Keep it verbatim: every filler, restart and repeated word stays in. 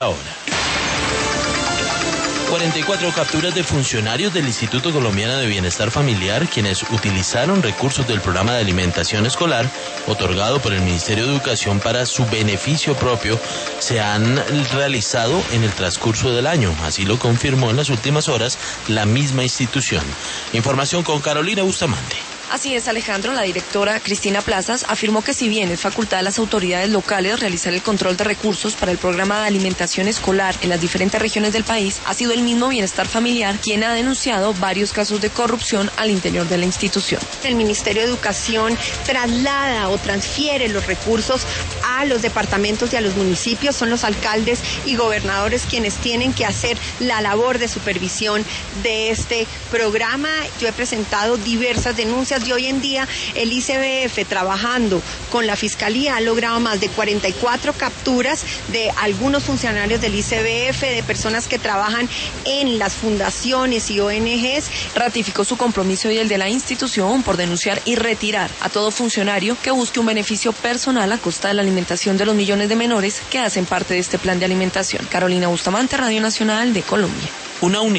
Ahora. cuarenta y cuatro capturas de funcionarios del Instituto Colombiano de Bienestar Familiar, quienes utilizaron recursos del programa de alimentación escolar otorgado por el Ministerio de Educación para su beneficio propio, se han realizado en el transcurso del año. Así lo confirmó en las últimas horas la misma institución. Información con Carolina Bustamante. Así es, Alejandro. La directora Cristina Plazas afirmó que si bien es facultad de las autoridades locales realizar el control de recursos para el programa de alimentación escolar en las diferentes regiones del país, ha sido el mismo Bienestar Familiar quien ha denunciado varios casos de corrupción al interior de la institución. El Ministerio de Educación traslada o transfiere los recursos a los departamentos y a los municipios. Son los alcaldes y gobernadores quienes tienen que hacer la labor de supervisión de este programa. Yo he presentado diversas denuncias y hoy en día el I C B F, trabajando con la Fiscalía, ha logrado más de cuarenta y cuatro capturas de algunos funcionarios del I C B F, de personas que trabajan en las fundaciones y O N Ges. Ratificó su compromiso y el de la institución por denunciar y retirar a todo funcionario que busque un beneficio personal a costa de la alimentación de los millones de menores que hacen parte de este plan de alimentación. Carolina Bustamante, Radio Nacional de Colombia. Una unidad